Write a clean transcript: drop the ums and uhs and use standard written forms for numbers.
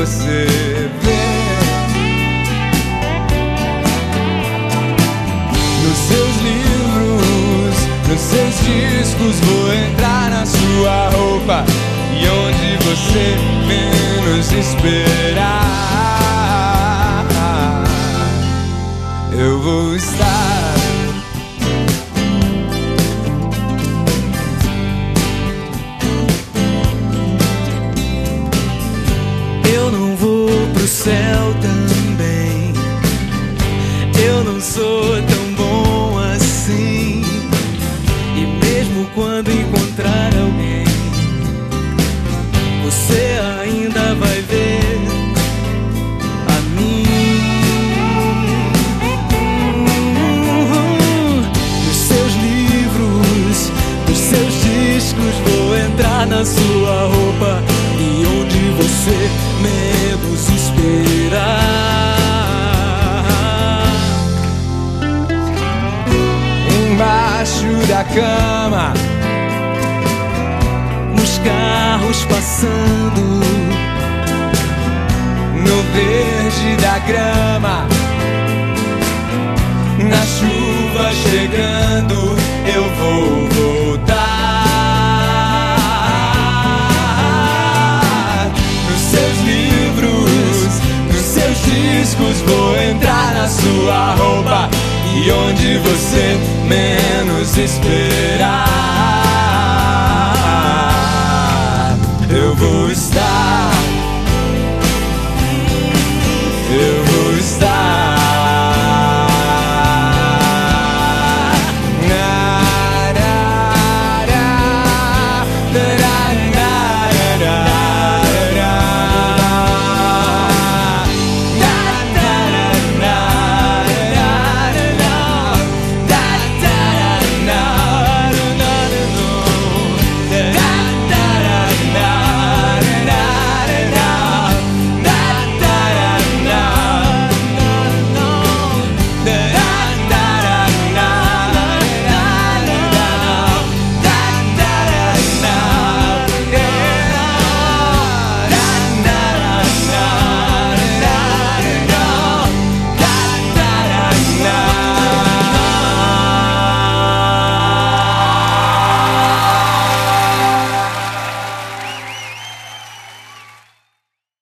você vê. Nos seus livros, nos seus discos, vou entrar na sua roupa, e onde você menos esperar, eu vou estar. Eu não vou pro céu também, eu não sou tão bom assim. E mesmo quando encontrar alguém, você ainda vai ver a mim. Nos seus livros, nos seus discos, vou entrar na sua roupa, e onde você menos esperar. Embaixo da cama, nos carros passando, no verde da grama, na chuva chegando, eu vou voltar. Nos seus livros, nos seus discos, vou entrar na sua roupa, e onde você menos esperar,